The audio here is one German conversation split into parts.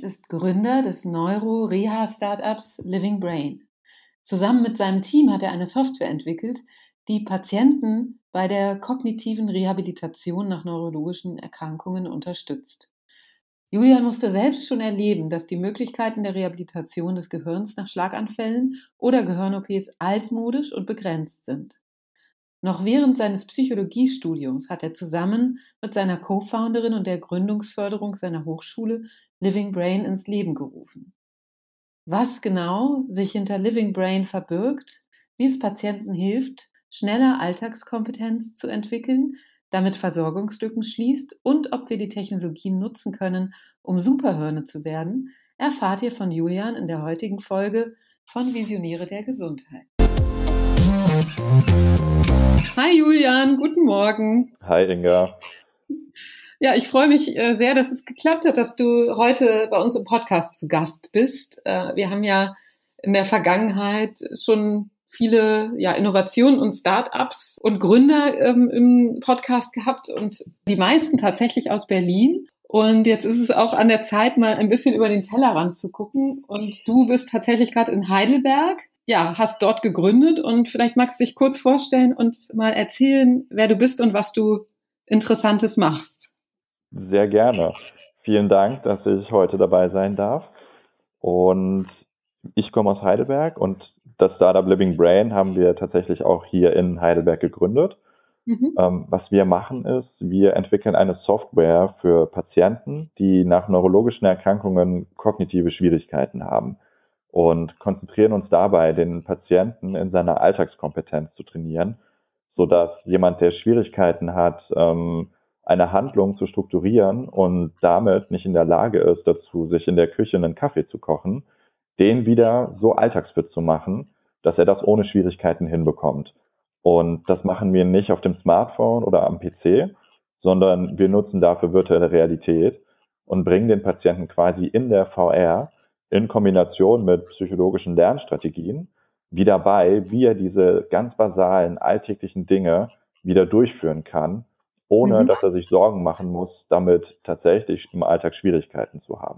Hayes ist Gründer des Neuro-Reha-Startups Living Brain. Zusammen mit seinem Team hat er eine Software entwickelt, die Patienten bei der kognitiven Rehabilitation nach neurologischen Erkrankungen unterstützt. Julian musste selbst schon erleben, dass die Möglichkeiten der Rehabilitation des Gehirns nach Schlaganfällen oder Gehirn-OPs altmodisch und begrenzt sind. Noch während seines Psychologiestudiums hat er zusammen mit seiner Co-Founderin und der Gründungsförderung seiner Hochschule Living Brain ins Leben gerufen. Was genau sich hinter Living Brain verbirgt, wie es Patienten hilft, schneller Alltagskompetenz zu entwickeln, damit Versorgungslücken schließt und ob wir die Technologien nutzen können, um Superhirne zu werden, erfahrt ihr von Julian in der heutigen Folge von Visionäre der Gesundheit. Hi Julian, guten Morgen. Hi Inga. Ja, ich freue mich sehr, dass es geklappt hat, dass du heute bei uns im Podcast zu Gast bist. Wir haben ja in der Vergangenheit schon viele Innovationen und Start-ups und Gründer im Podcast gehabt und die meisten tatsächlich aus Berlin. Und jetzt ist es auch an der Zeit, mal ein bisschen über den Tellerrand zu gucken. Und du bist tatsächlich gerade in Heidelberg. Ja, hast dort gegründet und vielleicht magst du dich kurz vorstellen und mal erzählen, wer du bist und was du Interessantes machst. Sehr gerne. Vielen Dank, dass ich heute dabei sein darf. Und ich komme aus Heidelberg und das Startup Living Brain haben wir tatsächlich auch hier in Heidelberg gegründet. Was wir machen ist, wir entwickeln eine Software für Patienten, die nach neurologischen Erkrankungen kognitive Schwierigkeiten haben und konzentrieren uns dabei, den Patienten in seiner Alltagskompetenz zu trainieren, sodass jemand, der Schwierigkeiten hat, eine Handlung zu strukturieren und damit nicht in der Lage ist, dazu sich in der Küche einen Kaffee zu kochen, den wieder so alltagsfit zu machen, dass er das ohne Schwierigkeiten hinbekommt. Und das machen wir nicht auf dem Smartphone oder am PC, sondern wir nutzen dafür virtuelle Realität und bringen den Patienten quasi in der VR in Kombination mit psychologischen Lernstrategien wieder bei, wie er diese ganz basalen alltäglichen Dinge wieder durchführen kann, ohne dass er sich Sorgen machen muss, damit tatsächlich im Alltag Schwierigkeiten zu haben.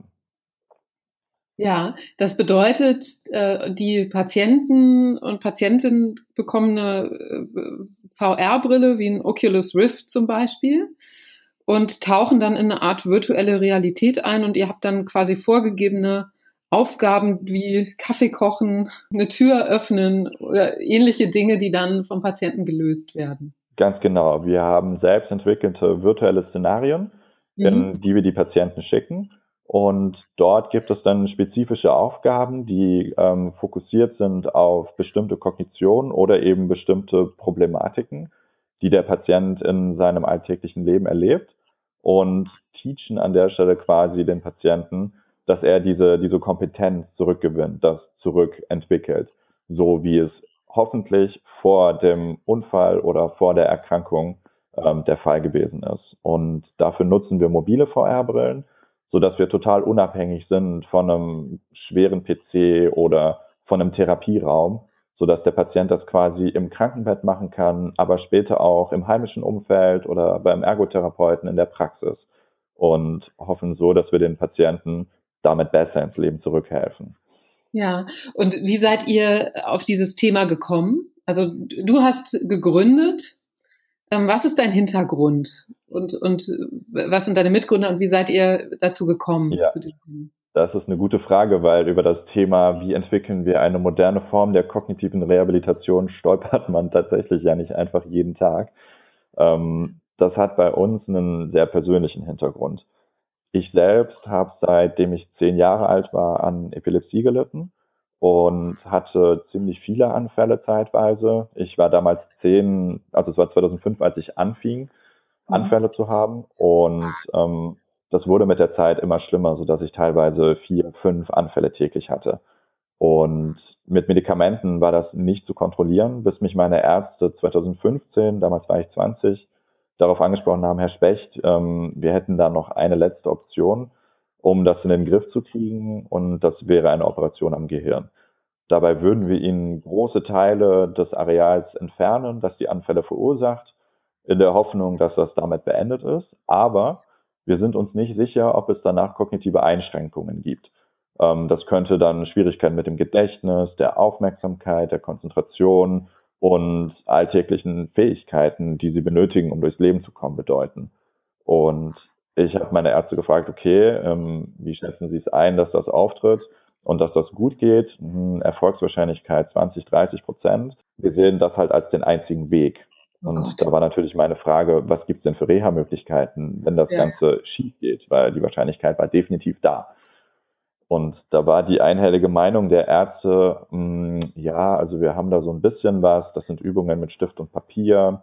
Ja, das bedeutet, die Patienten und Patientinnen bekommen eine VR-Brille wie ein Oculus Rift zum Beispiel und tauchen dann in eine Art virtuelle Realität ein und ihr habt dann quasi vorgegebene Aufgaben wie Kaffee kochen, eine Tür öffnen oder ähnliche Dinge, die dann vom Patienten gelöst werden. Ganz genau. Wir haben selbst entwickelte virtuelle Szenarien, in die wir die Patienten schicken. Und dort gibt es dann spezifische Aufgaben, die fokussiert sind auf bestimmte Kognitionen oder eben bestimmte Problematiken, die der Patient in seinem alltäglichen Leben erlebt und teachen an der Stelle quasi den Patienten, dass er diese Kompetenz zurückgewinnt, das zurückentwickelt, so wie es hoffentlich vor dem Unfall oder vor der Erkrankung der Fall gewesen ist. Und dafür nutzen wir mobile VR-Brillen, sodass wir total unabhängig sind von einem schweren PC oder von einem Therapieraum, sodass der Patient das quasi im Krankenbett machen kann, aber später auch im heimischen Umfeld oder beim Ergotherapeuten in der Praxis und hoffen so, dass wir den Patienten damit besser ins Leben zurückhelfen. Ja, und wie seid ihr auf dieses Thema gekommen? Also du hast gegründet. Was ist dein Hintergrund? Und was sind deine Mitgründer und wie seid ihr dazu gekommen? Ja, das ist eine gute Frage, weil über das Thema, wie entwickeln wir eine moderne Form der kognitiven Rehabilitation, stolpert man tatsächlich ja nicht einfach jeden Tag. Das hat bei uns einen sehr persönlichen Hintergrund. Ich selbst habe, seitdem ich 10 Jahre alt war, an Epilepsie gelitten und hatte ziemlich viele Anfälle zeitweise. Ich war damals 10, also es war 2005, als ich anfing, Anfälle zu haben. Und das wurde mit der Zeit immer schlimmer, sodass ich teilweise 4, 5 Anfälle täglich hatte. Und mit Medikamenten war das nicht zu kontrollieren, bis mich meine Ärzte 2015, damals war ich 20, darauf angesprochen haben, Herr Specht, wir hätten da noch eine letzte Option, um das in den Griff zu kriegen, und das wäre eine Operation am Gehirn. Dabei würden wir Ihnen große Teile des Areals entfernen, das die Anfälle verursacht, in der Hoffnung, dass das damit beendet ist. Aber wir sind uns nicht sicher, ob es danach kognitive Einschränkungen gibt. Das könnte dann Schwierigkeiten mit dem Gedächtnis, der Aufmerksamkeit, der Konzentration und alltäglichen Fähigkeiten, die sie benötigen, um durchs Leben zu kommen, bedeuten. Und ich habe meine Ärzte gefragt, okay, wie schätzen Sie es ein, dass das auftritt und dass das gut geht? Erfolgswahrscheinlichkeit 20-30%. Wir sehen das halt als den einzigen Weg. Oh Und Gott. da war natürlich meine Frage, was gibt es denn für Reha-Möglichkeiten, wenn das Ja. Ganze schief geht? Weil die Wahrscheinlichkeit war definitiv da. Und da war die einhellige Meinung der Ärzte, ja, also wir haben da so ein bisschen was, das sind Übungen mit Stift und Papier.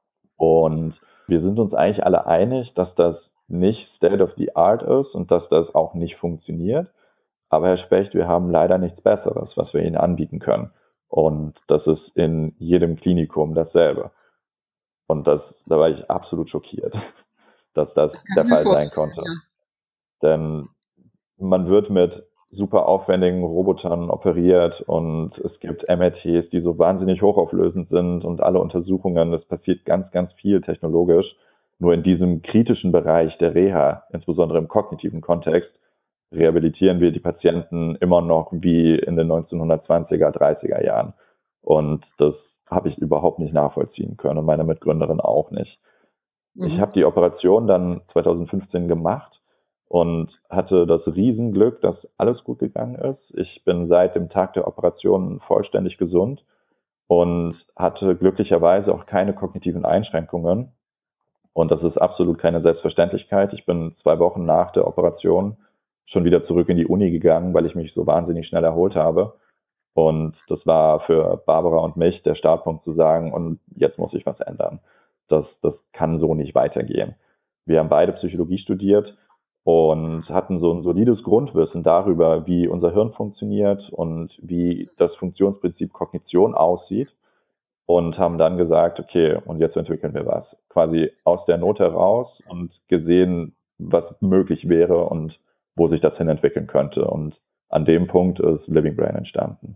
Und wir sind uns eigentlich alle einig, dass das nicht State of the Art ist und dass das auch nicht funktioniert. Aber Herr Specht, wir haben leider nichts Besseres, was wir Ihnen anbieten können. Und das ist in jedem Klinikum dasselbe. Und da war ich absolut schockiert, dass das Das kann der ich mir Fall sein vorstellen, konnte. ja. Denn man wird mit super aufwendigen Robotern operiert und es gibt MRTs, die so wahnsinnig hochauflösend sind und alle Untersuchungen, es passiert ganz, ganz viel technologisch. Nur in diesem kritischen Bereich der Reha, insbesondere im kognitiven Kontext, rehabilitieren wir die Patienten immer noch wie in den 1920er, 30er Jahren. Und das habe ich überhaupt nicht nachvollziehen können und meine Mitgründerin auch nicht. Ich habe die Operation dann 2015 gemacht und hatte das Riesenglück, dass alles gut gegangen ist. Ich bin seit dem Tag der Operation vollständig gesund und hatte glücklicherweise auch keine kognitiven Einschränkungen. Und das ist absolut keine Selbstverständlichkeit. Ich bin 2 Wochen nach der Operation schon wieder zurück in die Uni gegangen, weil ich mich so wahnsinnig schnell erholt habe. Und das war für Barbara und mich der Startpunkt zu sagen, und jetzt muss ich was ändern. Das kann so nicht weitergehen. Wir haben beide Psychologie studiert und hatten so ein solides Grundwissen darüber, wie unser Hirn funktioniert und wie das Funktionsprinzip Kognition aussieht. Und haben dann gesagt, okay, und jetzt entwickeln wir was. Quasi aus der Not heraus und gesehen, was möglich wäre und wo sich das hin entwickeln könnte. Und an dem Punkt ist Living Brain entstanden.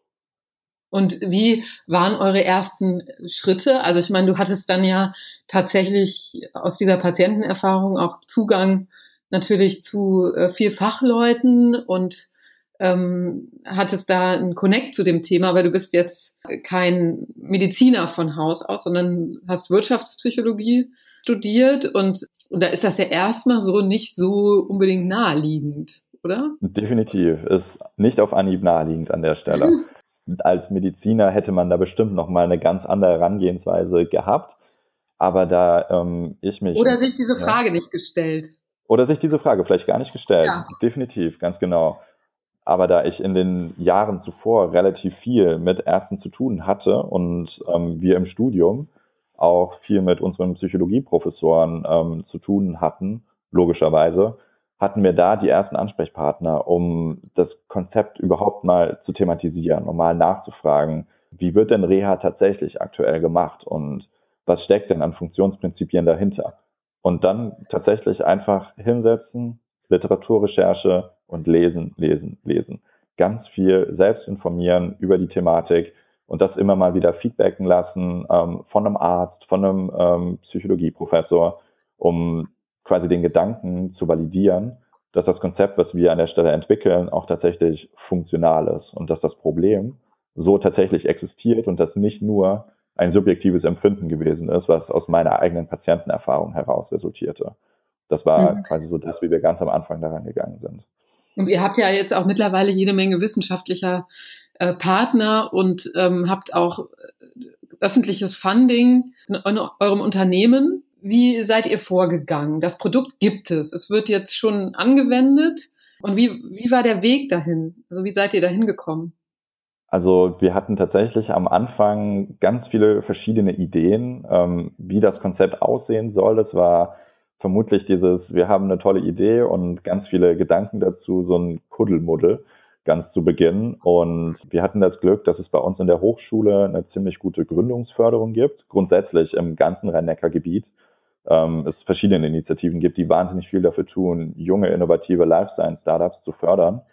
Und wie waren eure ersten Schritte? Also ich meine, du hattest dann ja tatsächlich aus dieser Patientenerfahrung auch Zugang natürlich zu viel Fachleuten und hattest da einen Connect zu dem Thema, weil du bist jetzt kein Mediziner von Haus aus, sondern hast Wirtschaftspsychologie studiert und da ist das ja erstmal so nicht so unbedingt naheliegend, oder? Definitiv. Ist nicht auf Anhieb naheliegend an der Stelle. Als Mediziner hätte man da bestimmt nochmal eine ganz andere Herangehensweise gehabt. Aber da ich mich... Oder sich diese Frage nicht gestellt. Oder sich diese Frage vielleicht gar nicht gestellt. Ja. Definitiv, ganz genau. Aber da ich in den Jahren zuvor relativ viel mit Ärzten zu tun hatte und wir im Studium auch viel mit unseren Psychologieprofessoren zu tun hatten, logischerweise, hatten wir da die ersten Ansprechpartner, um das Konzept überhaupt mal zu thematisieren, um mal nachzufragen, wie wird denn Reha tatsächlich aktuell gemacht und was steckt denn an Funktionsprinzipien dahinter? Und dann tatsächlich einfach hinsetzen, Literaturrecherche und lesen, lesen, lesen. Ganz viel selbst informieren über die Thematik und das immer mal wieder feedbacken lassen von einem Arzt, von einem Psychologieprofessor, um quasi den Gedanken zu validieren, dass das Konzept, was wir an der Stelle entwickeln, auch tatsächlich funktional ist und dass das Problem so tatsächlich existiert und das nicht nur ein subjektives Empfinden gewesen ist, was aus meiner eigenen Patientenerfahrung heraus resultierte. Das war quasi so das, wie wir ganz am Anfang daran gegangen sind. Und ihr habt ja jetzt auch mittlerweile jede Menge wissenschaftlicher Partner und habt auch öffentliches Funding in eurem Unternehmen. Wie seid ihr vorgegangen? Das Produkt gibt es. Es wird jetzt schon angewendet. Und wie war der Weg dahin? Also wie seid ihr dahin gekommen? Also wir hatten tatsächlich am Anfang ganz viele verschiedene Ideen, wie das Konzept aussehen soll. Es war vermutlich wir haben eine tolle Idee und ganz viele Gedanken dazu, so ein Kuddelmuddel ganz zu Beginn. Und wir hatten das Glück, dass es bei uns in der Hochschule eine ziemlich gute Gründungsförderung gibt, grundsätzlich im ganzen Rhein-Neckar-Gebiet. Es verschiedene Initiativen gibt, die wahnsinnig viel dafür tun, junge, innovative Life-Science-Startups zu fördern.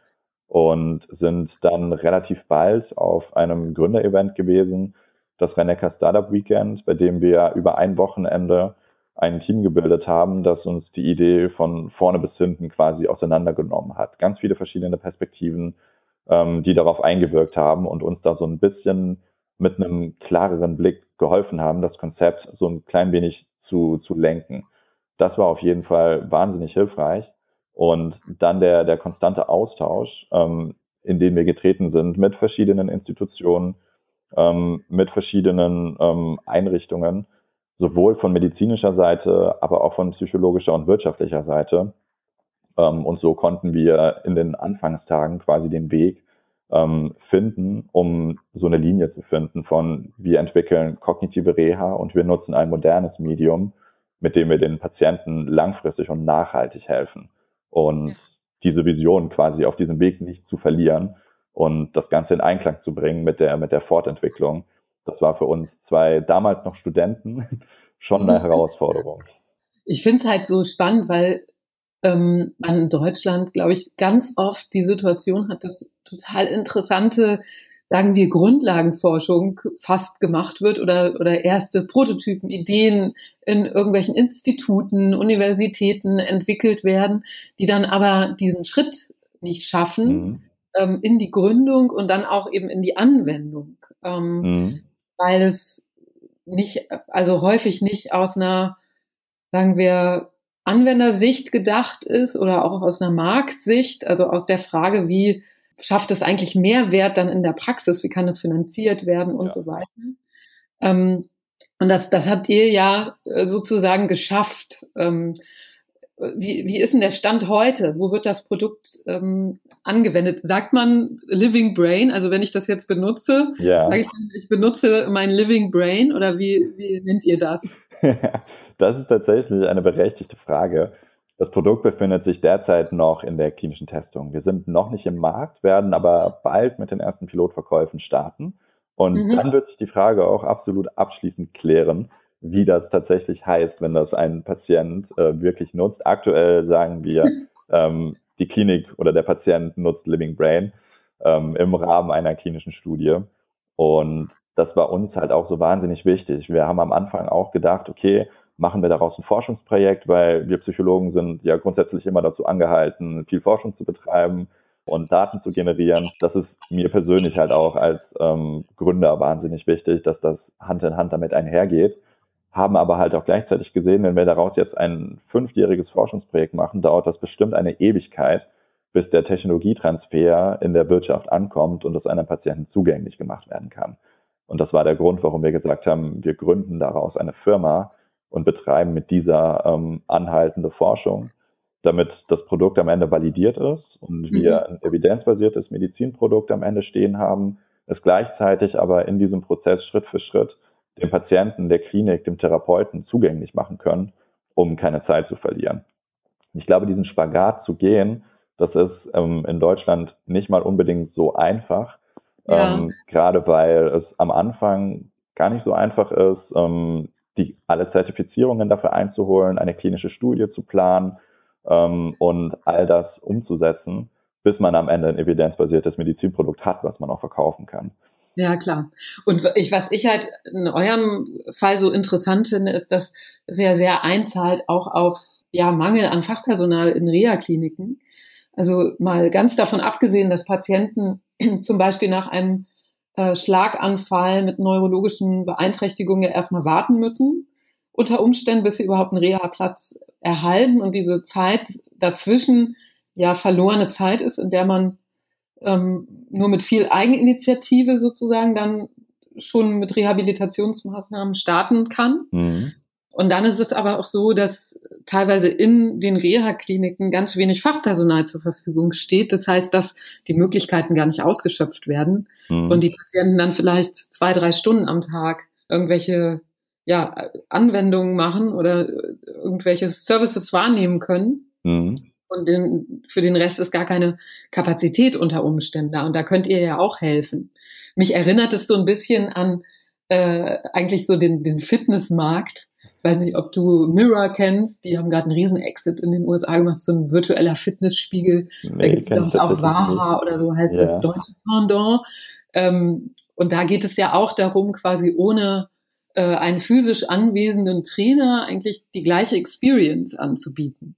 Und sind dann relativ bald auf einem Gründerevent gewesen, das Rhein-Neckar Startup Weekend, bei dem wir über ein Wochenende ein Team gebildet haben, das uns die Idee von vorne bis hinten quasi auseinandergenommen hat. Ganz viele verschiedene Perspektiven, die darauf eingewirkt haben und uns da so ein bisschen mit einem klareren Blick geholfen haben, das Konzept so ein klein wenig zu lenken. Das war auf jeden Fall wahnsinnig hilfreich. Und dann der konstante Austausch, in den wir getreten sind mit verschiedenen Institutionen, mit verschiedenen Einrichtungen, sowohl von medizinischer Seite, aber auch von psychologischer und wirtschaftlicher Seite. Und so konnten wir in den Anfangstagen quasi den Weg finden, um so eine Linie zu finden von wir entwickeln kognitive Reha und wir nutzen ein modernes Medium, mit dem wir den Patienten langfristig und nachhaltig helfen. Und diese Vision quasi auf diesem Weg nicht zu verlieren und das Ganze in Einklang zu bringen mit der Fortentwicklung. Das war für uns zwei damals noch Studenten schon eine Herausforderung. Ich finde es halt so spannend, weil man in Deutschland, glaube ich, ganz oft die Situation hat, dass total interessante, sagen wir, Grundlagenforschung fast gemacht wird oder erste Prototypen, Ideen in irgendwelchen Instituten, Universitäten entwickelt werden, die dann aber diesen Schritt nicht schaffen in die Gründung und dann auch eben in die Anwendung, weil es nicht, also häufig nicht aus einer, sagen wir, Anwendersicht gedacht ist oder auch aus einer Marktsicht, also aus der Frage, wie schafft es eigentlich Mehrwert dann in der Praxis, wie kann es finanziert werden und so weiter. Und das habt ihr ja sozusagen geschafft. Wie ist denn der Stand heute? Wo wird das Produkt angewendet? Sagt man Living Brain? Also wenn ich das jetzt benutze, sage ich dann, ich benutze mein Living Brain oder wie nennt ihr das? Das ist tatsächlich eine berechtigte Frage. Das Produkt befindet sich derzeit noch in der klinischen Testung. Wir sind noch nicht im Markt, werden aber bald mit den ersten Pilotverkäufen starten. Und dann wird sich die Frage auch absolut abschließend klären, wie das tatsächlich heißt, wenn das ein Patient wirklich nutzt. Aktuell sagen wir, die Klinik oder der Patient nutzt Living Brain im Rahmen einer klinischen Studie. Und das war uns halt auch so wahnsinnig wichtig. Wir haben am Anfang auch gedacht, okay, machen wir daraus ein Forschungsprojekt, weil wir Psychologen sind ja grundsätzlich immer dazu angehalten, viel Forschung zu betreiben und Daten zu generieren. Das ist mir persönlich halt auch als Gründer wahnsinnig wichtig, dass das Hand in Hand damit einhergeht. Haben aber halt auch gleichzeitig gesehen, wenn wir daraus jetzt ein 5-jähriges Forschungsprojekt machen, dauert das bestimmt eine Ewigkeit, bis der Technologietransfer in der Wirtschaft ankommt und das einem Patienten zugänglich gemacht werden kann. Und das war der Grund, warum wir gesagt haben, wir gründen daraus eine Firma und betreiben mit dieser anhaltende Forschung, damit das Produkt am Ende validiert ist und wir ein evidenzbasiertes Medizinprodukt am Ende stehen haben, es gleichzeitig aber in diesem Prozess Schritt für Schritt dem Patienten, der Klinik, dem Therapeuten zugänglich machen können, um keine Zeit zu verlieren. Ich glaube, diesen Spagat zu gehen, das ist in Deutschland nicht mal unbedingt so einfach, gerade weil es am Anfang gar nicht so einfach ist, alle Zertifizierungen dafür einzuholen, eine klinische Studie zu planen und all das umzusetzen, bis man am Ende ein evidenzbasiertes Medizinprodukt hat, was man auch verkaufen kann. Ja, klar. Und was ich halt in eurem Fall so interessant finde, ist, dass es ja sehr einzahlt auch auf Mangel an Fachpersonal in Reha-Kliniken. Also mal ganz davon abgesehen, dass Patienten zum Beispiel nach einem Schlaganfall mit neurologischen Beeinträchtigungen ja erstmal warten müssen, unter Umständen, bis sie überhaupt einen Reha-Platz erhalten und diese Zeit dazwischen verlorene Zeit ist, in der man nur mit viel Eigeninitiative sozusagen dann schon mit Rehabilitationsmaßnahmen starten kann. Und dann ist es aber auch so, dass teilweise in den Reha-Kliniken ganz wenig Fachpersonal zur Verfügung steht. Das heißt, dass die Möglichkeiten gar nicht ausgeschöpft werden und die Patienten dann vielleicht 2-3 Stunden am Tag irgendwelche Anwendungen machen oder irgendwelche Services wahrnehmen können. Und für den Rest ist gar keine Kapazität unter Umständen da. Und da könnt ihr ja auch helfen. Mich erinnert es so ein bisschen an eigentlich so den Fitnessmarkt. Ich weiß nicht, ob du Mirror kennst. Die haben gerade einen Riesen-Exit in den USA gemacht, so ein virtueller Fitnessspiegel. Da gibt es, glaube ich, auch Waha oder so heißt das deutsche Pendant. Und da geht es ja auch darum, quasi ohne einen physisch anwesenden Trainer eigentlich die gleiche Experience anzubieten.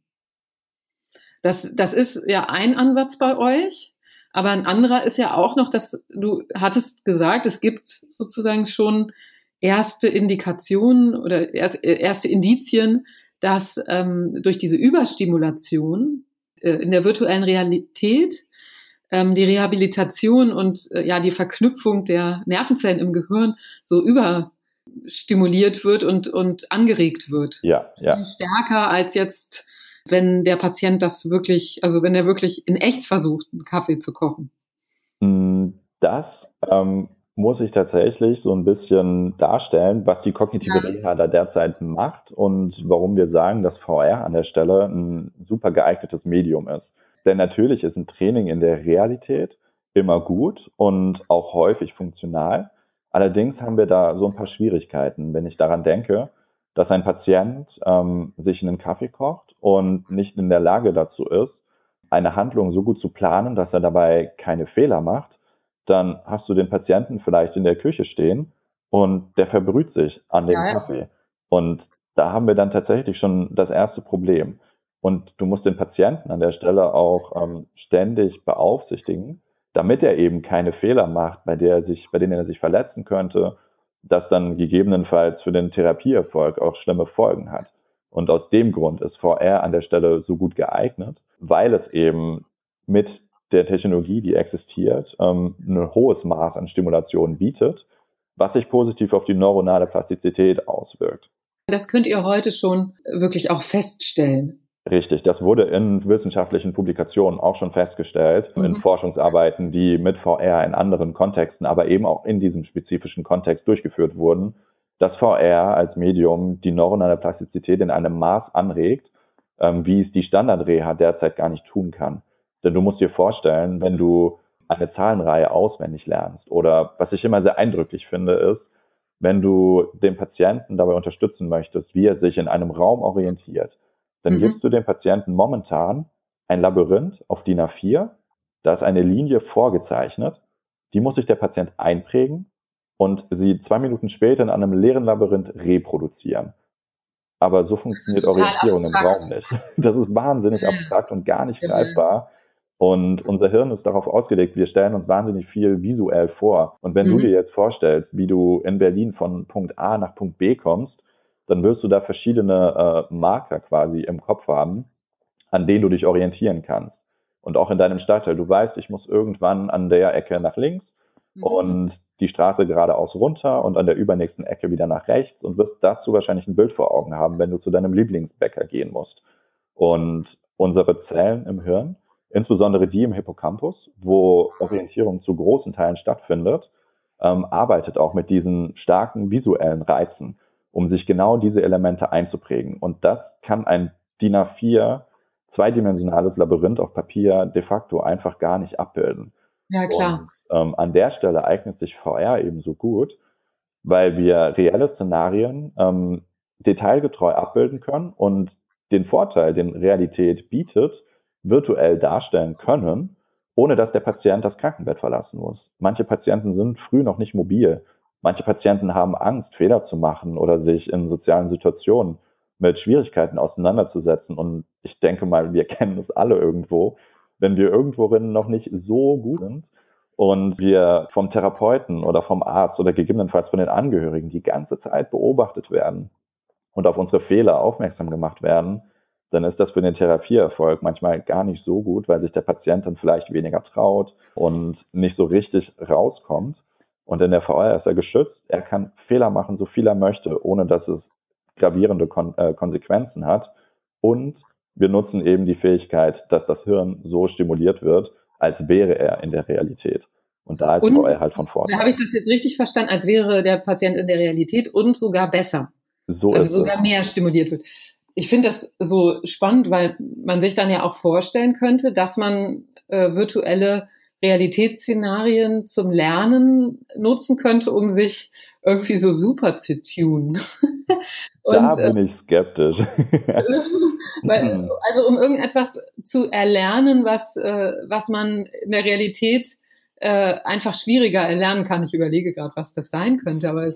Das ist ja ein Ansatz bei euch, aber ein anderer ist ja auch noch, dass du hattest gesagt, es gibt sozusagen schon erste Indikationen oder erste Indizien, dass durch diese Überstimulation in der virtuellen Realität die Rehabilitation und die Verknüpfung der Nervenzellen im Gehirn so überstimuliert wird und angeregt wird. Ja. Viel stärker als jetzt, wenn der Patient wenn er wirklich in echt versucht, einen Kaffee zu kochen. Das muss ich tatsächlich so ein bisschen darstellen, was die kognitive Reha da derzeit macht und warum wir sagen, dass VR an der Stelle ein super geeignetes Medium ist. Denn natürlich ist ein Training in der Realität immer gut und auch häufig funktional. Allerdings haben wir da so ein paar Schwierigkeiten, wenn ich daran denke, dass ein Patient sich einen Kaffee kocht und nicht in der Lage dazu ist, eine Handlung so gut zu planen, dass er dabei keine Fehler macht, dann hast du den Patienten vielleicht in der Küche stehen und der verbrüht sich an dem Kaffee. Und da haben wir dann tatsächlich schon das erste Problem. Und du musst den Patienten an der Stelle auch ständig beaufsichtigen, damit er eben keine Fehler macht, bei denen er sich verletzen könnte, das dann gegebenenfalls für den Therapieerfolg auch schlimme Folgen hat. Und aus dem Grund ist VR an der Stelle so gut geeignet, weil es eben mit der Technologie, die existiert, ein hohes Maß an Stimulation bietet, was sich positiv auf die neuronale Plastizität auswirkt. Das könnt ihr heute schon wirklich auch feststellen. Richtig, das wurde in wissenschaftlichen Publikationen auch schon festgestellt, in Forschungsarbeiten, die mit VR in anderen Kontexten, aber eben auch in diesem spezifischen Kontext durchgeführt wurden, dass VR als Medium die neuronale Plastizität in einem Maß anregt, wie es die Standardreha derzeit gar nicht tun kann. Denn du musst dir vorstellen, wenn du eine Zahlenreihe auswendig lernst oder was ich immer sehr eindrücklich finde, ist, wenn du den Patienten dabei unterstützen möchtest, wie er sich in einem Raum orientiert, dann gibst du dem Patienten momentan ein Labyrinth auf DIN A4, da ist eine Linie vorgezeichnet, die muss sich der Patient einprägen und sie 2 Minuten später in einem leeren Labyrinth reproduzieren. Aber so funktioniert Orientierung im Raum nicht. Das ist wahnsinnig abstrakt und gar nicht greifbar. Und unser Hirn ist darauf ausgelegt, wir stellen uns wahnsinnig viel visuell vor. Und wenn du dir jetzt vorstellst, wie du in Berlin von Punkt A nach Punkt B kommst, dann wirst du da verschiedene Marker quasi im Kopf haben, an denen du dich orientieren kannst. Und auch in deinem Stadtteil. Du weißt, ich muss irgendwann an der Ecke nach links und die Straße geradeaus runter und an der übernächsten Ecke wieder nach rechts und wirst dazu wahrscheinlich ein Bild vor Augen haben, wenn du zu deinem Lieblingsbäcker gehen musst. Und unsere Zellen im Hirn, insbesondere die im Hippocampus, wo Orientierung zu großen Teilen stattfindet, arbeitet auch mit diesen starken visuellen Reizen, um sich genau diese Elemente einzuprägen. Und das kann ein DIN A4 zweidimensionales Labyrinth auf Papier de facto einfach gar nicht abbilden. Ja, klar. Und an der Stelle eignet sich VR eben so gut, weil wir reelle Szenarien detailgetreu abbilden können und den Vorteil, den Realität bietet, virtuell darstellen können, ohne dass der Patient das Krankenbett verlassen muss. Manche Patienten sind früh noch nicht mobil. Manche Patienten haben Angst, Fehler zu machen oder sich in sozialen Situationen mit Schwierigkeiten auseinanderzusetzen. Und ich denke mal, wir kennen es alle irgendwo, wenn wir irgendworin noch nicht so gut sind und wir vom Therapeuten oder vom Arzt oder gegebenenfalls von den Angehörigen die ganze Zeit beobachtet werden und auf unsere Fehler aufmerksam gemacht werden, dann ist das für den Therapieerfolg manchmal gar nicht so gut, weil sich der Patient dann vielleicht weniger traut und nicht so richtig rauskommt. Und in der VR ist er geschützt. Er kann Fehler machen, so viel er möchte, ohne dass es gravierende Konsequenzen hat. Und wir nutzen eben die Fähigkeit, dass das Hirn so stimuliert wird, als wäre er in der Realität. Und da ist VR halt von Vorteil. Habe ich das jetzt richtig verstanden, als wäre der Patient in der Realität und sogar besser? So also ist sogar es. Mehr stimuliert wird. Ich finde das so spannend, weil man sich dann ja auch vorstellen könnte, dass man virtuelle Realitätsszenarien zum Lernen nutzen könnte, um sich irgendwie so super zu tunen. Da bin ich skeptisch. Also um irgendetwas zu erlernen, was man in der Realität einfach schwieriger erlernen kann. Ich überlege gerade, was das sein könnte, aber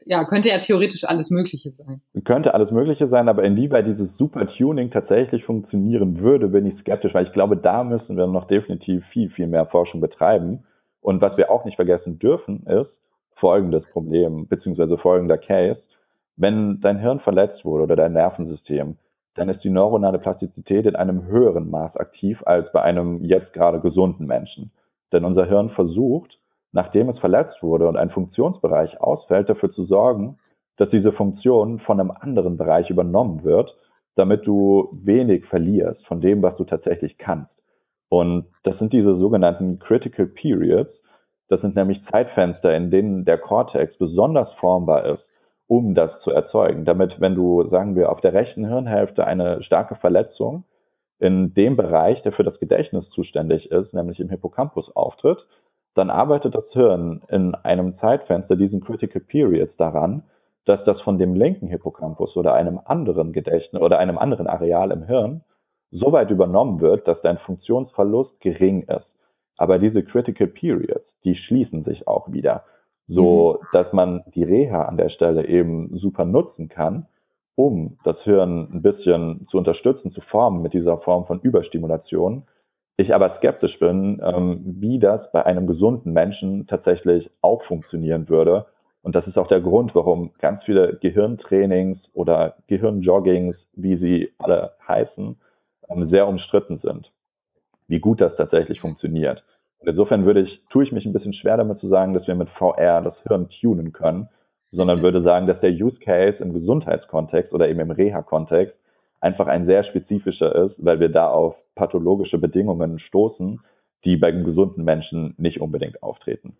könnte ja theoretisch alles Mögliche sein. Könnte alles Mögliche sein, aber inwieweit dieses Supertuning tatsächlich funktionieren würde, bin ich skeptisch, weil ich glaube, da müssen wir noch definitiv viel, viel mehr Forschung betreiben. Und was wir auch nicht vergessen dürfen, ist folgendes Problem, beziehungsweise folgender Case. Wenn dein Hirn verletzt wurde oder dein Nervensystem, dann ist die neuronale Plastizität in einem höheren Maß aktiv als bei einem jetzt gerade gesunden Menschen. Denn unser Hirn versucht, nachdem es verletzt wurde und ein Funktionsbereich ausfällt, dafür zu sorgen, dass diese Funktion von einem anderen Bereich übernommen wird, damit du wenig verlierst von dem, was du tatsächlich kannst. Und das sind diese sogenannten Critical Periods. Das sind nämlich Zeitfenster, in denen der Kortex besonders formbar ist, um das zu erzeugen. Damit, wenn du, sagen wir, auf der rechten Hirnhälfte eine starke Verletzung in dem Bereich, der für das Gedächtnis zuständig ist, nämlich im Hippocampus auftritt, dann arbeitet das Hirn in einem Zeitfenster, diesen Critical Periods, daran, dass das von dem linken Hippocampus oder einem anderen Gedächtnis oder einem anderen Areal im Hirn so weit übernommen wird, dass dein Funktionsverlust gering ist. Aber diese Critical Periods, die schließen sich auch wieder, so dass man die Reha an der Stelle eben super nutzen kann, um das Hirn ein bisschen zu unterstützen, zu formen mit dieser Form von Überstimulation. Ich aber skeptisch bin, wie das bei einem gesunden Menschen tatsächlich auch funktionieren würde. Und das ist auch der Grund, warum ganz viele Gehirntrainings oder Gehirnjoggings, wie sie alle heißen, sehr umstritten sind, wie gut das tatsächlich funktioniert. Und insofern tue ich mich ein bisschen schwer damit zu sagen, dass wir mit VR das Hirn tunen können, sondern würde sagen, dass der Use Case im Gesundheitskontext oder eben im Reha-Kontext einfach ein sehr spezifischer ist, weil wir da auf pathologische Bedingungen stoßen, die beim gesunden Menschen nicht unbedingt auftreten.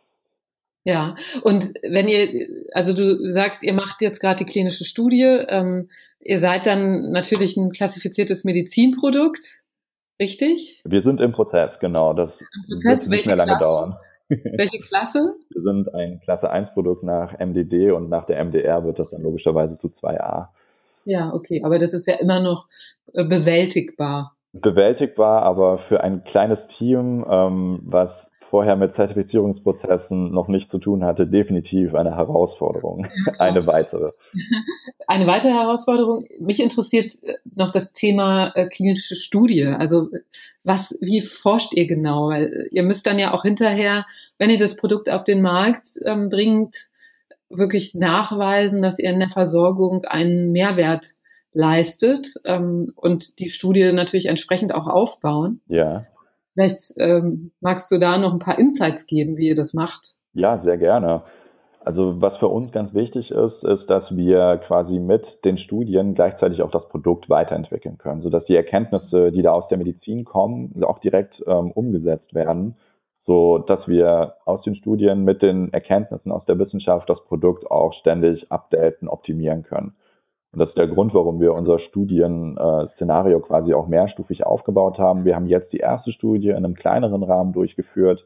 Ja, und also du sagst, ihr macht jetzt gerade die klinische Studie, ihr seid dann natürlich ein klassifiziertes Medizinprodukt, richtig? Wir sind im Prozess, genau. Das wird nicht mehr lange dauern. Welche Klasse? Wir sind ein Klasse 1 Produkt nach MDD und nach der MDR wird das dann logischerweise zu 2a. Ja, okay, aber das ist ja immer noch bewältigbar. Bewältigbar, aber für ein kleines Team, was vorher mit Zertifizierungsprozessen noch nicht zu tun hatte, definitiv eine Herausforderung. Ja, eine weitere. Eine weitere Herausforderung. Mich interessiert noch das Thema klinische Studie. Also wie forscht ihr genau? Weil ihr müsst dann ja auch hinterher, wenn ihr das Produkt auf den Markt bringt, wirklich nachweisen, dass ihr in der Versorgung einen Mehrwert leistet und die Studie natürlich entsprechend auch aufbauen. Ja. Vielleicht magst du da noch ein paar Insights geben, wie ihr das macht? Ja, sehr gerne. Also was für uns ganz wichtig ist, dass wir quasi mit den Studien gleichzeitig auch das Produkt weiterentwickeln können, sodass die Erkenntnisse, die da aus der Medizin kommen, auch direkt umgesetzt werden, so dass wir aus den Studien mit den Erkenntnissen aus der Wissenschaft das Produkt auch ständig updaten, optimieren können. Und das ist der Grund, warum wir unser Studien-Szenario quasi auch mehrstufig aufgebaut haben. Wir haben jetzt die erste Studie in einem kleineren Rahmen durchgeführt.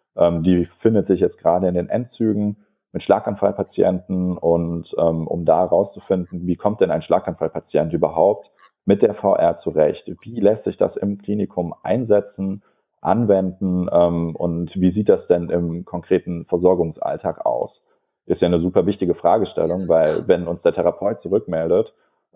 Die findet sich jetzt gerade in den Endzügen mit Schlaganfallpatienten und um da herauszufinden, wie kommt denn ein Schlaganfallpatient überhaupt mit der VR zurecht? Wie lässt sich das im Klinikum einsetzen, anwenden und wie sieht das denn im konkreten Versorgungsalltag aus? Ist ja eine super wichtige Fragestellung, weil wenn uns der Therapeut zurückmeldet,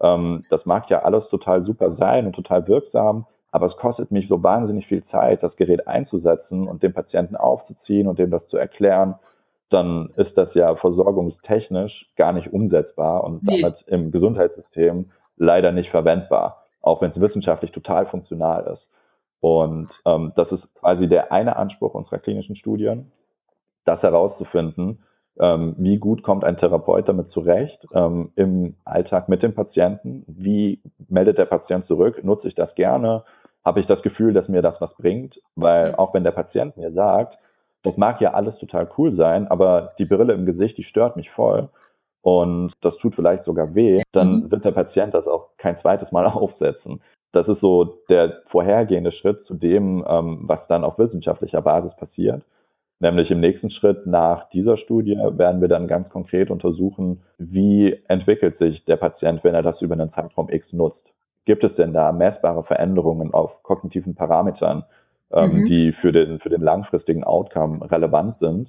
das mag ja alles total super sein und total wirksam, aber es kostet mich so wahnsinnig viel Zeit, das Gerät einzusetzen und dem Patienten aufzuziehen und dem das zu erklären, dann ist das ja versorgungstechnisch gar nicht umsetzbar und damit im Gesundheitssystem leider nicht verwendbar, auch wenn es wissenschaftlich total funktional ist. Und das ist quasi der eine Anspruch unserer klinischen Studien, das herauszufinden, wie gut kommt ein Therapeut damit zurecht im Alltag mit dem Patienten, wie meldet der Patient zurück, nutze ich das gerne, habe ich das Gefühl, dass mir das was bringt, weil auch wenn der Patient mir sagt, das mag ja alles total cool sein, aber die Brille im Gesicht, die stört mich voll und das tut vielleicht sogar weh, dann wird der Patient das auch kein zweites Mal aufsetzen. Das ist so der vorhergehende Schritt zu dem, was dann auf wissenschaftlicher Basis passiert. Nämlich im nächsten Schritt nach dieser Studie werden wir dann ganz konkret untersuchen, wie entwickelt sich der Patient, wenn er das über einen Zeitraum X nutzt. Gibt es denn da messbare Veränderungen auf kognitiven Parametern, die für den langfristigen Outcome relevant sind?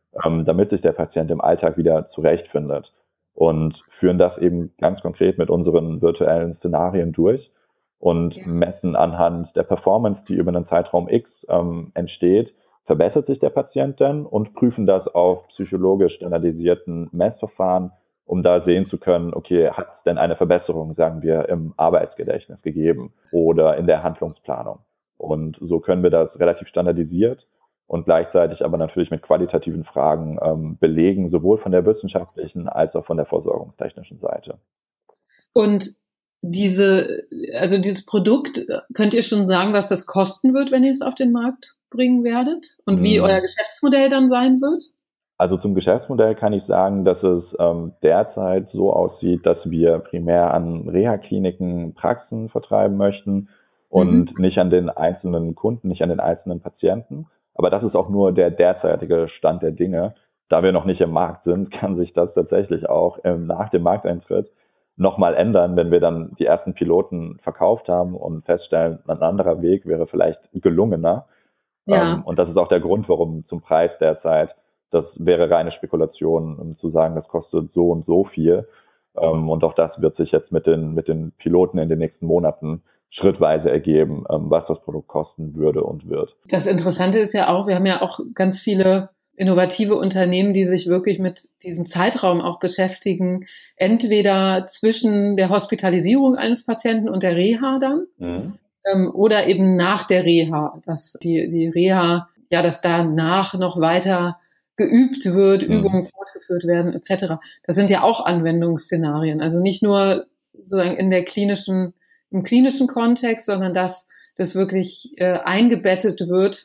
damit sich der Patient im Alltag wieder zurechtfindet. Und führen das eben ganz konkret mit unseren virtuellen Szenarien durch und messen anhand der Performance, die über einen Zeitraum X entsteht, verbessert sich der Patient denn, und prüfen das auf psychologisch standardisierten Messverfahren, um da sehen zu können, okay, hat es denn eine Verbesserung, sagen wir, im Arbeitsgedächtnis gegeben oder in der Handlungsplanung. Und so können wir das relativ standardisiert und gleichzeitig aber natürlich mit qualitativen Fragen belegen, sowohl von der wissenschaftlichen als auch von der versorgungstechnischen Seite. Und dieses Produkt, könnt ihr schon sagen, was das kosten wird, wenn ihr es auf den Markt bringen werdet? Und wie euer Geschäftsmodell dann sein wird? Also zum Geschäftsmodell kann ich sagen, dass es derzeit so aussieht, dass wir primär an Reha-Kliniken Praxen vertreiben möchten und nicht an den einzelnen Kunden, nicht an den einzelnen Patienten. Aber das ist auch nur der derzeitige Stand der Dinge. Da wir noch nicht im Markt sind, kann sich das tatsächlich auch nach dem Markteintritt nochmal ändern, wenn wir dann die ersten Piloten verkauft haben und feststellen, ein anderer Weg wäre vielleicht gelungener. Ja. Und das ist auch der Grund, warum zum Preis derzeit, das wäre reine Spekulation, um zu sagen, das kostet so und so viel. Und auch das wird sich jetzt mit den Piloten in den nächsten Monaten schrittweise ergeben, was das Produkt kosten würde und wird. Das Interessante ist ja auch, wir haben ja auch ganz viele innovative Unternehmen, die sich wirklich mit diesem Zeitraum auch beschäftigen, entweder zwischen der Hospitalisierung eines Patienten und der Reha dann, oder eben nach der Reha, dass die Reha, ja, dass danach noch weiter geübt wird, Übungen fortgeführt werden, etc. Das sind ja auch Anwendungsszenarien. Also nicht nur sozusagen im klinischen Kontext, sondern dass das wirklich eingebettet wird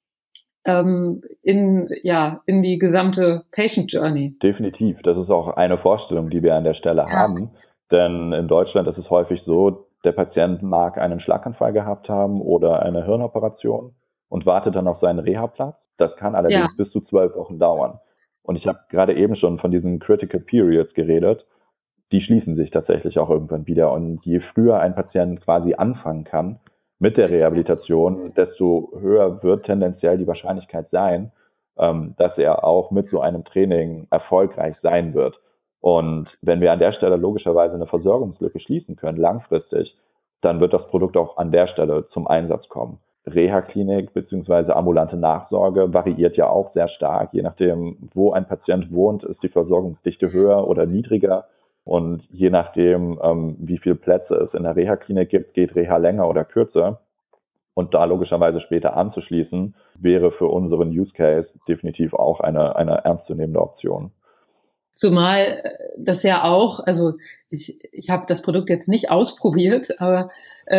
in die gesamte Patient Journey. Definitiv. Das ist auch eine Vorstellung, die wir an der Stelle haben. Denn in Deutschland ist es häufig so, der Patient mag einen Schlaganfall gehabt haben oder eine Hirnoperation und wartet dann auf seinen Reha-Platz. Das kann allerdings bis zu 12 Wochen dauern. Und ich habe gerade eben schon von diesen Critical Periods geredet. Die schließen sich tatsächlich auch irgendwann wieder. Und je früher ein Patient quasi anfangen kann mit der Rehabilitation, desto höher wird tendenziell die Wahrscheinlichkeit sein, dass er auch mit so einem Training erfolgreich sein wird. Und wenn wir an der Stelle logischerweise eine Versorgungslücke schließen können, langfristig, dann wird das Produkt auch an der Stelle zum Einsatz kommen. Reha-Klinik bzw. ambulante Nachsorge variiert ja auch sehr stark. Je nachdem, wo ein Patient wohnt, ist die Versorgungsdichte höher oder niedriger. Und je nachdem, wie viele Plätze es in der Reha-Klinik gibt, geht Reha länger oder kürzer. Und da logischerweise später anzuschließen, wäre für unseren Use Case definitiv auch eine ernstzunehmende Option. Zumal das ja auch, also ich habe das Produkt jetzt nicht ausprobiert, aber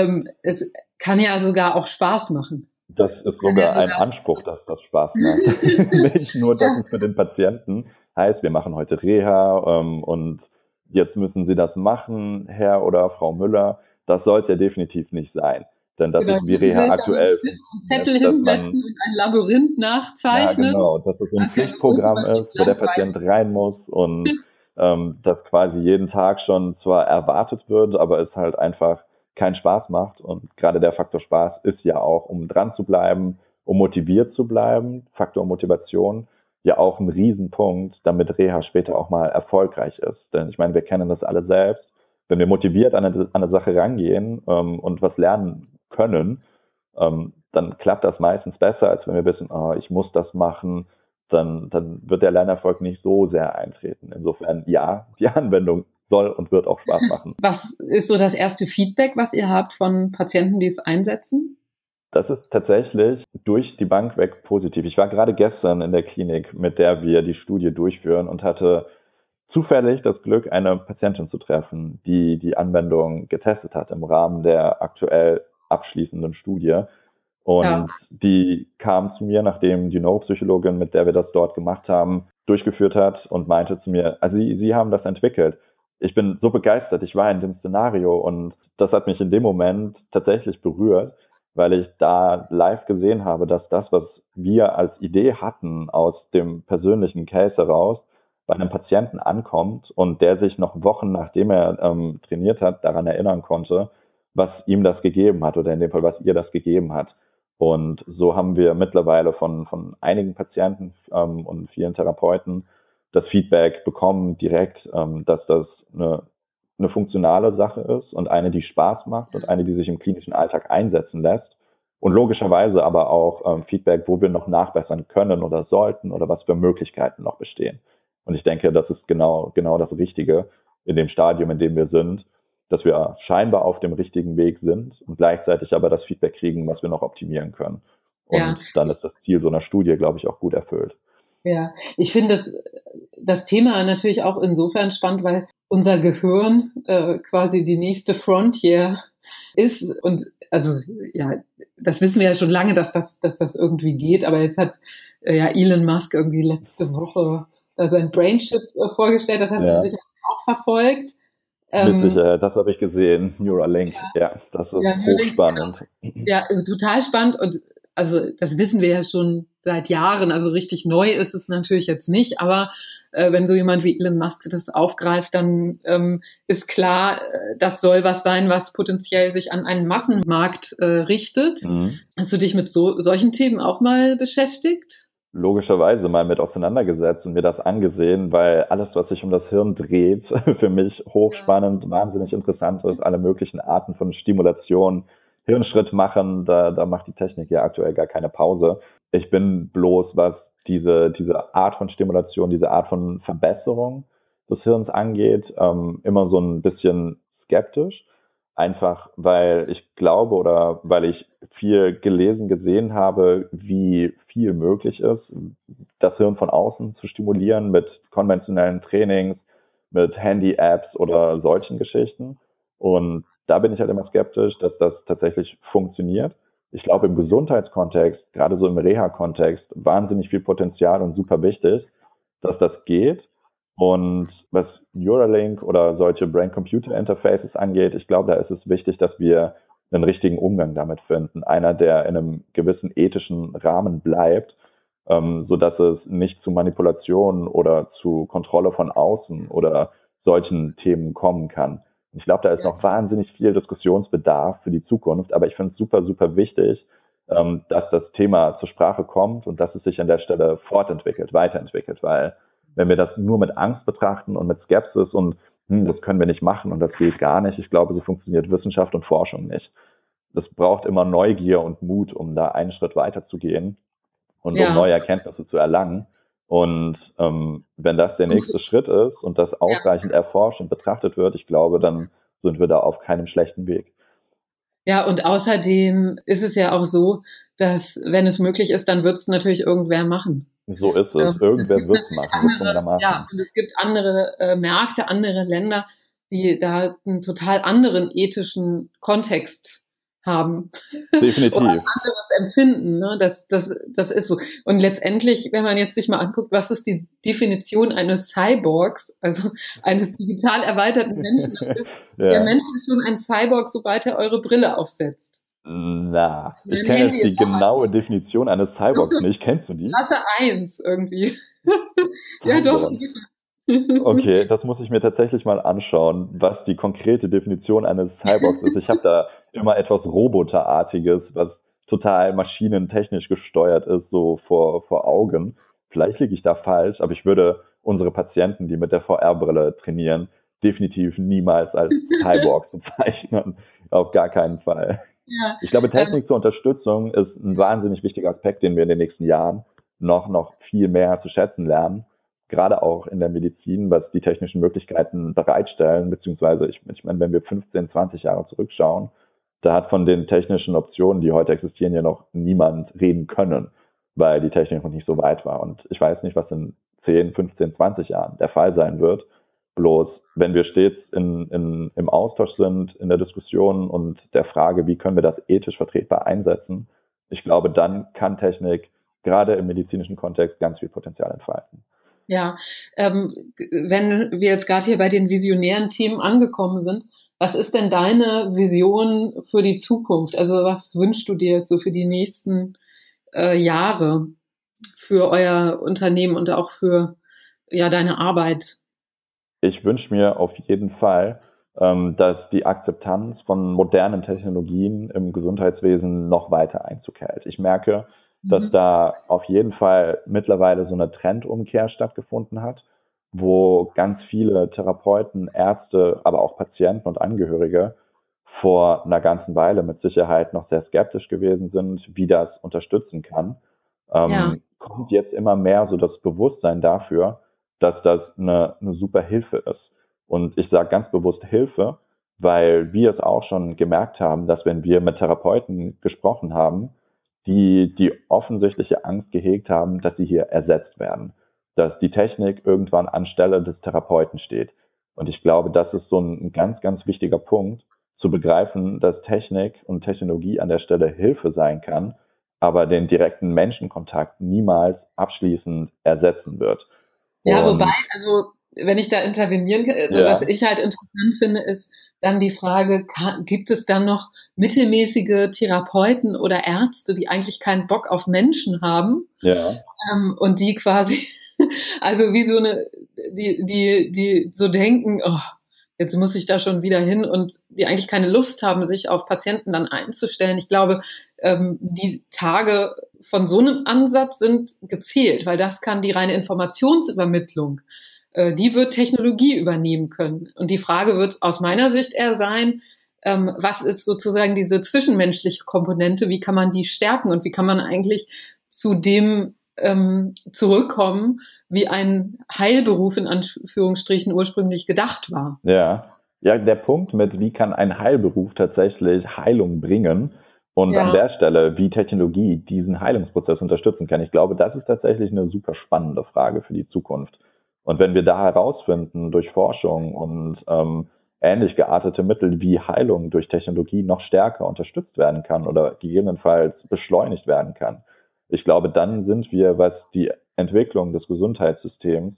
es kann ja sogar auch Spaß machen. Das ist sogar ein Anspruch, dass das Spaß macht. Nicht nur, dass es für den Patienten heißt, wir machen heute Reha und jetzt müssen Sie das machen, Herr oder Frau Müller. Das soll es ja definitiv nicht sein. Denn das ist wie Reha aktuell. Zettel hinsetzen und ein Labyrinth nachzeichnen. Ja, genau, dass es ein Pflichtprogramm ist, wo der Patient rein muss und das quasi jeden Tag schon zwar erwartet wird, aber es halt einfach keinen Spaß macht. Und gerade der Faktor Spaß ist ja auch, um dran zu bleiben, um motiviert zu bleiben, Faktor Motivation, ja auch ein Riesenpunkt, damit Reha später auch mal erfolgreich ist. Denn ich meine, wir kennen das alle selbst. Wenn wir motiviert an eine Sache rangehen und was lernen können, dann klappt das meistens besser, als wenn wir wissen, ich muss das machen, dann wird der Lernerfolg nicht so sehr eintreten. Insofern, ja, die Anwendung soll und wird auch Spaß machen. Was ist so das erste Feedback, was ihr habt von Patienten, die es einsetzen? Das ist tatsächlich durch die Bank weg positiv. Ich war gerade gestern in der Klinik, mit der wir die Studie durchführen und hatte zufällig das Glück, eine Patientin zu treffen, die die Anwendung getestet hat im Rahmen der aktuell abschließenden Studie. Und die kam zu mir, nachdem die Neuropsychologin, mit der wir das dort gemacht haben, durchgeführt hat und meinte zu mir, also Sie haben das entwickelt. Ich bin so begeistert, ich war in dem Szenario und das hat mich in dem Moment tatsächlich berührt, weil ich da live gesehen habe, dass das, was wir als Idee hatten aus dem persönlichen Case heraus, bei einem Patienten ankommt und der sich noch Wochen, nachdem er trainiert hat, daran erinnern konnte, was ihm das gegeben hat oder in dem Fall, was ihr das gegeben hat. Und so haben wir mittlerweile von einigen Patienten und vielen Therapeuten das Feedback bekommen direkt, dass das eine funktionale Sache ist und eine, die Spaß macht und eine, die sich im klinischen Alltag einsetzen lässt. Und logischerweise aber auch Feedback, wo wir noch nachbessern können oder sollten oder was für Möglichkeiten noch bestehen. Und ich denke, das ist genau das Richtige in dem Stadium, in dem wir sind, dass wir scheinbar auf dem richtigen Weg sind und gleichzeitig aber das Feedback kriegen, was wir noch optimieren können. Und dann ist das Ziel so einer Studie, glaube ich, auch gut erfüllt. Ja, ich finde das Thema natürlich auch insofern spannend, weil unser Gehirn quasi die nächste Frontier ist. Und also ja, das wissen wir ja schon lange, dass das irgendwie geht. Aber jetzt hat Elon Musk irgendwie letzte Woche sein Brainchip vorgestellt. Das hast du sicherlich auch verfolgt. Mit Sicherheit, das habe ich gesehen. Neuralink, das ist hochspannend. Genau. Ja, total spannend. Und also das wissen wir ja schon seit Jahren. Also richtig neu ist es natürlich jetzt nicht. Aber wenn so jemand wie Elon Musk das aufgreift, dann ist klar, das soll was sein, was potenziell sich an einen Massenmarkt richtet. Hast du dich mit solchen Themen auch mal beschäftigt? Logischerweise mal mit auseinandergesetzt und mir das angesehen, weil alles, was sich um das Hirn dreht, für mich hochspannend, wahnsinnig interessant ist, alle möglichen Arten von Stimulation, Hirnschritt machen, da macht die Technik ja aktuell gar keine Pause. Ich bin bloß, was diese Art von Stimulation, diese Art von Verbesserung des Hirns angeht, immer so ein bisschen skeptisch. Einfach, weil ich glaube oder weil ich viel gesehen habe, wie viel möglich ist, das Hirn von außen zu stimulieren mit konventionellen Trainings, mit Handy-Apps oder solchen Geschichten. Und da bin ich halt immer skeptisch, dass das tatsächlich funktioniert. Ich glaube, im Gesundheitskontext, gerade so im Reha-Kontext, wahnsinnig viel Potenzial und super wichtig, dass das geht. Und was Neuralink oder solche Brain-Computer-Interfaces angeht, ich glaube, da ist es wichtig, dass wir einen richtigen Umgang damit finden. Einer, der in einem gewissen ethischen Rahmen bleibt, sodass es nicht zu Manipulationen oder zu Kontrolle von außen oder solchen Themen kommen kann. Ich glaube, da ist noch wahnsinnig viel Diskussionsbedarf für die Zukunft, aber ich finde es super, super wichtig, dass das Thema zur Sprache kommt und dass es sich an der Stelle fortentwickelt, weiterentwickelt, weil wenn wir das nur mit Angst betrachten und mit Skepsis und das können wir nicht machen und das geht gar nicht, ich glaube, so funktioniert Wissenschaft und Forschung nicht. Das braucht immer Neugier und Mut, um da einen Schritt weiter zu gehen und um neue Erkenntnisse zu erlangen. Und wenn das der nächste Schritt ist und das ausreichend erforscht und betrachtet wird, ich glaube, dann sind wir da auf keinem schlechten Weg. Ja, und außerdem ist es ja auch so, dass, wenn es möglich ist, dann wird es natürlich irgendwer machen. So ist es. Irgendwer wird es machen, gezwungenermaßen. Ja, und es gibt andere Märkte, andere Länder, die da einen total anderen ethischen Kontext haben. Definitiv. Oder ein anderes Empfinden. Ne? Das ist so. Und letztendlich, wenn man jetzt sich mal anguckt, was ist die Definition eines Cyborgs, also eines digital erweiterten Menschen, ist der Mensch ist schon ein Cyborg, sobald er eure Brille aufsetzt. Na, ich kenne jetzt die genaue Definition eines Cyborgs nicht. Kennst du die? Klasse 1 irgendwie. Ja, doch. Okay, das muss ich mir tatsächlich mal anschauen, was die konkrete Definition eines Cyborgs ist. Ich habe da immer etwas Roboterartiges, was total maschinentechnisch gesteuert ist, so vor Augen. Vielleicht liege ich da falsch, aber ich würde unsere Patienten, die mit der VR-Brille trainieren, definitiv niemals als Cyborg bezeichnen. Auf gar keinen Fall. Ja, ich glaube, Technik zur Unterstützung ist ein wahnsinnig wichtiger Aspekt, den wir in den nächsten Jahren noch viel mehr zu schätzen lernen. Gerade auch in der Medizin, was die technischen Möglichkeiten bereitstellen, beziehungsweise ich meine, wenn wir 15, 20 Jahre zurückschauen, da hat von den technischen Optionen, die heute existieren, ja noch niemand reden können, weil die Technik noch nicht so weit war. Und ich weiß nicht, was in 10, 15, 20 Jahren der Fall sein wird. Bloß, wenn wir stets im Austausch sind, in der Diskussion und der Frage, wie können wir das ethisch vertretbar einsetzen, ich glaube, dann kann Technik gerade im medizinischen Kontext ganz viel Potenzial entfalten. Ja, wenn wir jetzt gerade hier bei den visionären Themen angekommen sind, was ist denn deine Vision für die Zukunft? Also was wünschst du dir so für die nächsten Jahre für euer Unternehmen und auch für deine Arbeit? Ich wünsche mir auf jeden Fall, dass die Akzeptanz von modernen Technologien im Gesundheitswesen noch weiter Einzug hält. Ich merke, dass da auf jeden Fall mittlerweile so eine Trendumkehr stattgefunden hat, wo ganz viele Therapeuten, Ärzte, aber auch Patienten und Angehörige vor einer ganzen Weile mit Sicherheit noch sehr skeptisch gewesen sind, wie das unterstützen kann. Kommt jetzt immer mehr so das Bewusstsein dafür, dass das eine super Hilfe ist. Und ich sage ganz bewusst Hilfe, weil wir es auch schon gemerkt haben, dass wenn wir mit Therapeuten gesprochen haben, die offensichtliche Angst gehegt haben, dass sie hier ersetzt werden, dass die Technik irgendwann anstelle des Therapeuten steht. Und ich glaube, das ist so ein ganz, ganz wichtiger Punkt, zu begreifen, dass Technik und Technologie an der Stelle Hilfe sein kann, aber den direkten Menschenkontakt niemals abschließend ersetzen wird. Ja, wobei, also wenn ich da intervenieren kann, was ich halt interessant finde, ist dann die Frage, gibt es dann noch mittelmäßige Therapeuten oder Ärzte, die eigentlich keinen Bock auf Menschen haben, und die quasi, also wie so eine, die so denken, oh, jetzt muss ich da schon wieder hin, und die eigentlich keine Lust haben, sich auf Patienten dann einzustellen. Ich glaube, die Tage von so einem Ansatz sind gezählt, weil das kann die reine Informationsübermittlung, die wird Technologie übernehmen können. Und die Frage wird aus meiner Sicht eher sein, was ist sozusagen diese zwischenmenschliche Komponente, wie kann man die stärken und wie kann man eigentlich zu dem zurückkommen, wie ein Heilberuf in Anführungsstrichen ursprünglich gedacht war. Ja, der Punkt mit, wie kann ein Heilberuf tatsächlich Heilung bringen und an der Stelle, wie Technologie diesen Heilungsprozess unterstützen kann. Ich glaube, das ist tatsächlich eine super spannende Frage für die Zukunft. Und wenn wir da herausfinden durch Forschung und ähnlich geartete Mittel, wie Heilung durch Technologie noch stärker unterstützt werden kann oder gegebenenfalls beschleunigt werden kann, ich glaube, dann sind wir, was die Entwicklung des Gesundheitssystems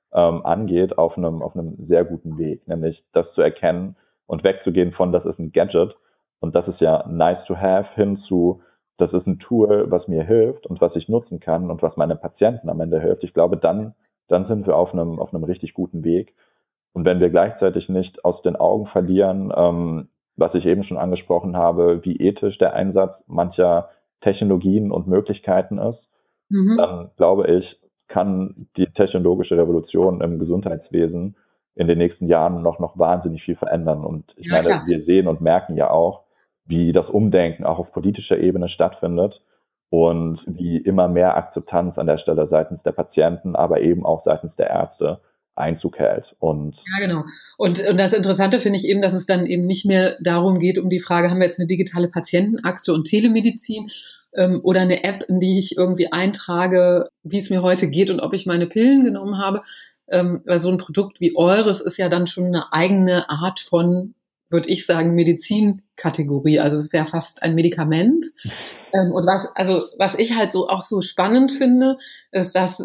angeht, auf einem sehr guten Weg, nämlich das zu erkennen und wegzugehen von, das ist ein Gadget und das ist ja nice to have, hin zu, das ist ein Tool, was mir hilft und was ich nutzen kann und was meinen Patienten am Ende hilft. Ich glaube, dann sind wir auf einem richtig guten Weg. Und wenn wir gleichzeitig nicht aus den Augen verlieren, was ich eben schon angesprochen habe, wie ethisch der Einsatz mancher Technologien und Möglichkeiten ist, dann glaube ich, kann die technologische Revolution im Gesundheitswesen in den nächsten Jahren noch wahnsinnig viel verändern. Und ich meine, klar, wir sehen und merken ja auch, wie das Umdenken auch auf politischer Ebene stattfindet und wie immer mehr Akzeptanz an der Stelle seitens der Patienten, aber eben auch seitens der Ärzte Einzug hält. Ja, genau. Und das Interessante finde ich eben, dass es dann eben nicht mehr darum geht, um die Frage, haben wir jetzt eine digitale Patientenakte und Telemedizin oder eine App, in die ich irgendwie eintrage, wie es mir heute geht und ob ich meine Pillen genommen habe. Weil so ein Produkt wie eures ist ja dann schon eine eigene Art von, würde ich sagen, Medizinkategorie. Also es ist ja fast ein Medikament. Und was ich halt so auch so spannend finde, ist, dass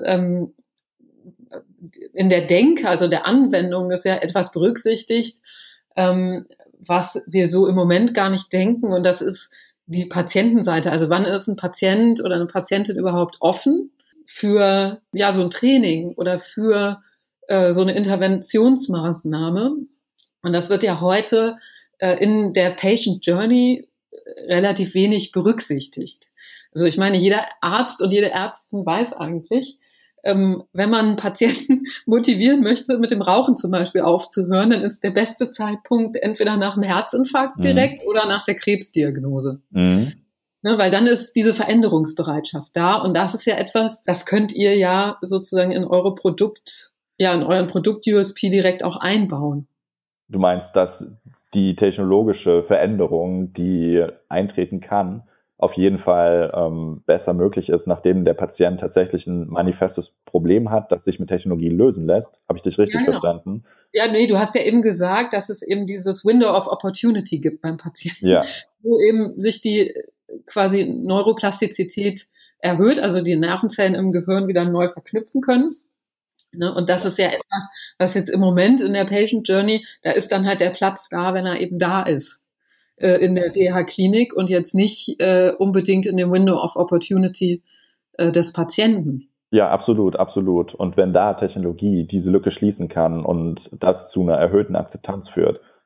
in der Denke, also der Anwendung, ist ja etwas berücksichtigt, was wir so im Moment gar nicht denken. Und das ist die Patientenseite. Also wann ist ein Patient oder eine Patientin überhaupt offen für so ein Training oder für so eine Interventionsmaßnahme? Und das wird ja heute in der Patient Journey relativ wenig berücksichtigt. Also ich meine, jeder Arzt und jede Ärztin weiß eigentlich, wenn man einen Patienten motivieren möchte, mit dem Rauchen zum Beispiel aufzuhören, dann ist der beste Zeitpunkt entweder nach dem Herzinfarkt direkt oder nach der Krebsdiagnose. Ne, weil dann ist diese Veränderungsbereitschaft da, und das ist ja etwas, das könnt ihr ja sozusagen in eure in euren Produkt-USP direkt auch einbauen. Du meinst, dass die technologische Veränderung, die eintreten kann, auf jeden Fall besser möglich ist, nachdem der Patient tatsächlich ein manifestes Problem hat, das sich mit Technologie lösen lässt. Habe ich dich richtig verstanden? Ja, nee, du hast ja eben gesagt, dass es eben dieses Window of Opportunity gibt beim Patienten, wo eben sich die quasi Neuroplastizität erhöht, also die Nervenzellen im Gehirn wieder neu verknüpfen können. Ne? Und das ist ja etwas, was jetzt im Moment in der Patient Journey, da ist dann halt der Platz da, wenn er eben da ist in der DH-Klinik und jetzt nicht unbedingt in dem Window of Opportunity des Patienten. Ja, absolut, absolut. Und wenn da Technologie diese Lücke schließen kann und das zu einer erhöhten Akzeptanz führt,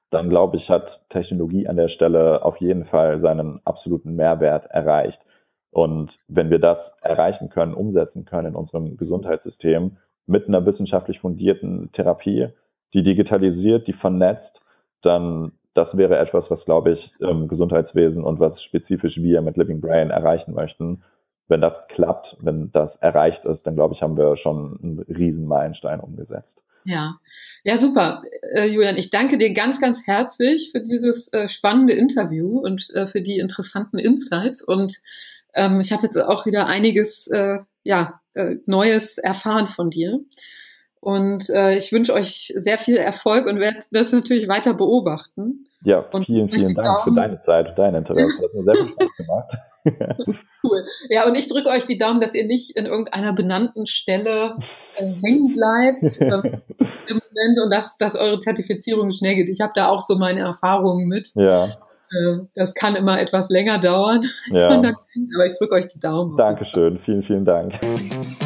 dann glaube ich, hat Technologie an der Stelle auf jeden Fall seinen absoluten Mehrwert erreicht. Und wenn wir das erreichen können, umsetzen können in unserem Gesundheitssystem mit einer wissenschaftlich fundierten Therapie, die digitalisiert, die vernetzt, dann das wäre etwas, was, glaube ich, im Gesundheitswesen und was spezifisch wir mit Living Brain erreichen möchten. Wenn das klappt, wenn das erreicht ist, dann, glaube ich, haben wir schon einen riesen Meilenstein umgesetzt. Ja, ja, super. Julian, ich danke dir ganz, ganz herzlich für dieses spannende Interview und für die interessanten Insights. Und ich habe jetzt auch wieder einiges Neues erfahren von dir. Und ich wünsche euch sehr viel Erfolg und werde das natürlich weiter beobachten. Ja, und vielen Dank für deine Zeit und dein Interesse. Das hat mir sehr viel Spaß gemacht. Cool. Ja, und ich drücke euch die Daumen, dass ihr nicht in irgendeiner benannten Stelle hängen bleibt im Moment und dass eure Zertifizierung schnell geht. Ich habe da auch so meine Erfahrungen mit. Ja. Das kann immer etwas länger dauern, als man das denkt, aber ich drücke euch die Daumen. Dankeschön, vielen Dank.